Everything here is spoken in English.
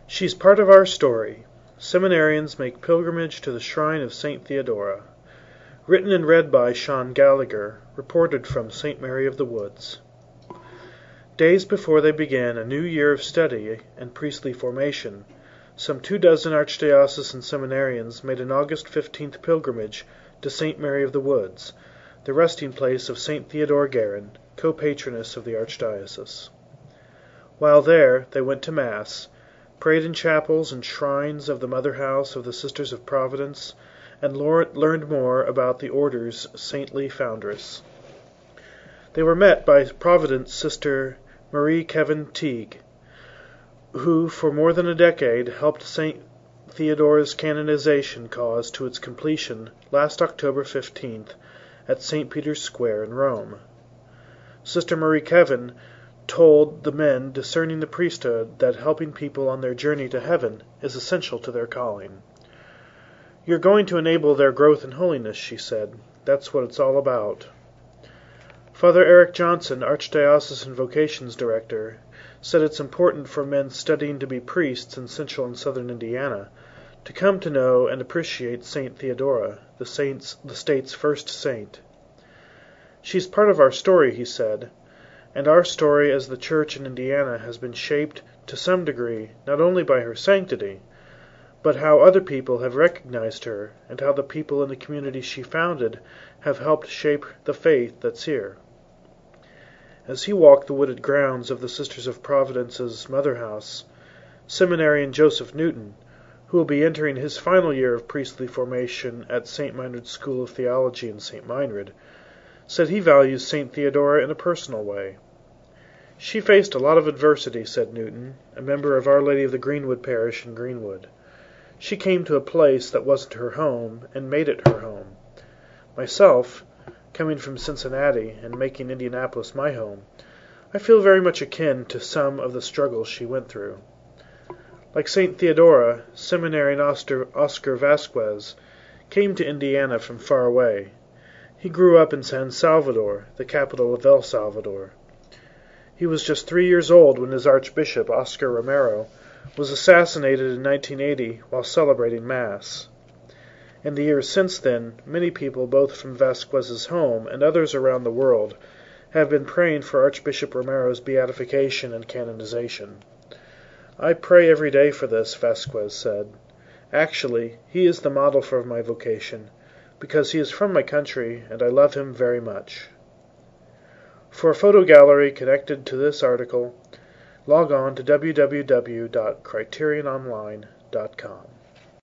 She's part of our story. Seminarians make pilgrimage to the shrine of St. Theodora. Written and read by Sean Gallagher. Reported from St. Mary of the Woods. Days before they began a new year of study and priestly formation, some 24 archdiocesan seminarians made an August 15th pilgrimage to St. Mary of the Woods, the resting place of St. Theodore Guerin, co-patroness of the archdiocese. While there, they went to Mass, prayed in chapels and shrines of the Mother House of the Sisters of Providence, and learned more about the order's saintly foundress. They were met by Providence Sister Marie Kevin Teague, who for more than a decade helped St. Theodora's canonization cause to its completion last October 15th at St. Peter's Square in Rome. Sister Marie Kevin told the men discerning the priesthood that helping people on their journey to heaven is essential to their calling. "You're going to enable their growth in holiness," she said. "That's what it's all about." Father Eric Johnson, Archdiocesan Vocations Director, said it's important for men studying to be priests in central and southern Indiana to come to know and appreciate St. Theodora, the state's first saint. "She's part of our story," he said, "and our story as the Church in Indiana has been shaped to some degree not only by her sanctity, but how other people have recognized her and how the people in the community she founded have helped shape the faith that's here." As he walked the wooded grounds of the Sisters of Providence's Mother House, Seminarian Joseph Newton, who will be entering his final year of priestly formation at St. Meinrad's School of Theology in St. Meinrad, said he values St. Theodora in a personal way. "She faced a lot of adversity," said Newton, a member of Our Lady of the Greenwood parish in Greenwood. "She came to a place that wasn't her home and made it her home. Myself, coming from Cincinnati and making Indianapolis my home, I feel very much akin to some of the struggles she went through." Like St. Theodora, Seminarian Oscar Vasquez came to Indiana from far away. He grew up in San Salvador, the capital of El Salvador. He was just 3 years old when his Archbishop, Oscar Romero, was assassinated in 1980 while celebrating Mass. In the years since then, many people both from Vasquez's home and others around the world have been praying for Archbishop Romero's beatification and canonization. "I pray every day for this," Vasquez said. "Actually, he is the model for my vocation, because he is from my country and I love him very much." For a photo gallery connected to this article, log on to www.criteriononline.com.